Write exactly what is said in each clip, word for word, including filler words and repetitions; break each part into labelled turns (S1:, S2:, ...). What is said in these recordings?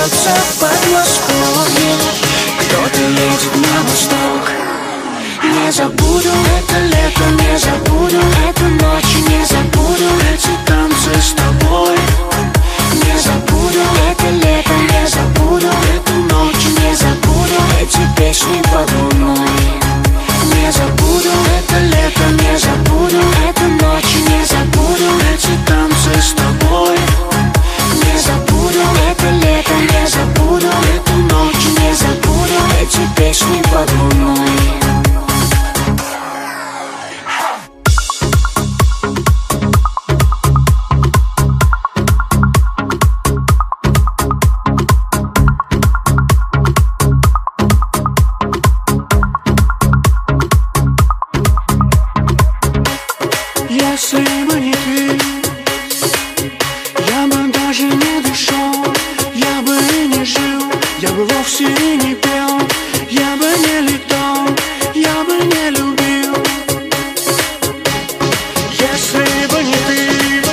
S1: солнца в Подмосковье. Кто-то едет на восток. Не забуду это лето, не забуду эту ночь, не забуду эти танцы с тобой. Не забуду это лето, не забуду эту ночь, не забуду эти песни под луной. Не забуду это лето, не забуду эту ночь, не забуду эти танцы с тобой. Не забуду это лето, не забуду эту ночь, не забуду эти песни под луной.
S2: Если бы не ты, я бы даже не дышал, я бы и не жил, я бы вовсе и не пел, я бы не летал, я бы не любил. Если бы не ты,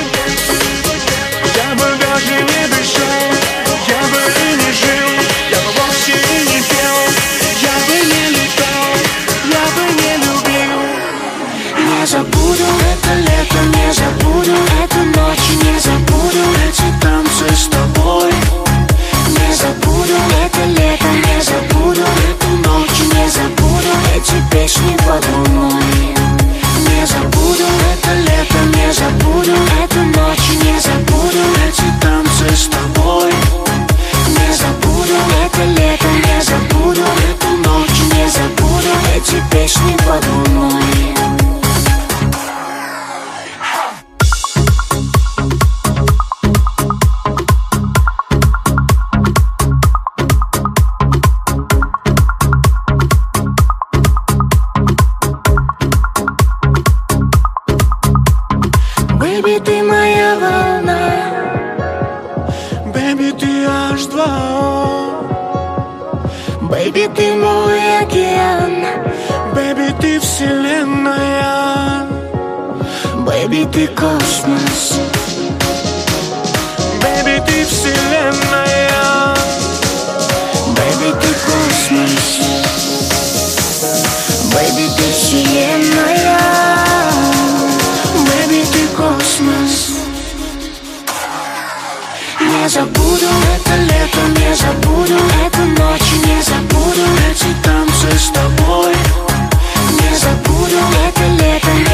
S2: я бы даже не дышал, я бы и не жил, я бы вовсе и не пел, я бы не летал, я бы не любил.
S1: Не забуду это лето, не забуду эту ночь, не забуду эти танцы с тобой. Не забуду это лето, не забуду эту ночь, не забуду эти песни под луной. Не забуду это лето, не забуду эту ночь, не забуду эти танцы с тобой. Не забуду это лето, не забуду эту ночь, не забуду эти песни под луной. Бэйби, ты моя волна,
S2: Бэйби, ты эйч два о.
S1: бэйби, ты мой океан,
S2: Бэйби, ты вселенная,
S1: бэйби, ты космос.
S2: Бэйби, ты вселенная,
S1: Бэйби, ты космос. Бэйби, ты вселенная, бэйби, ты космос. Не забуду это лето, не забуду эту ночь, не забуду эти танцы с тобой. Не забуду это лето, не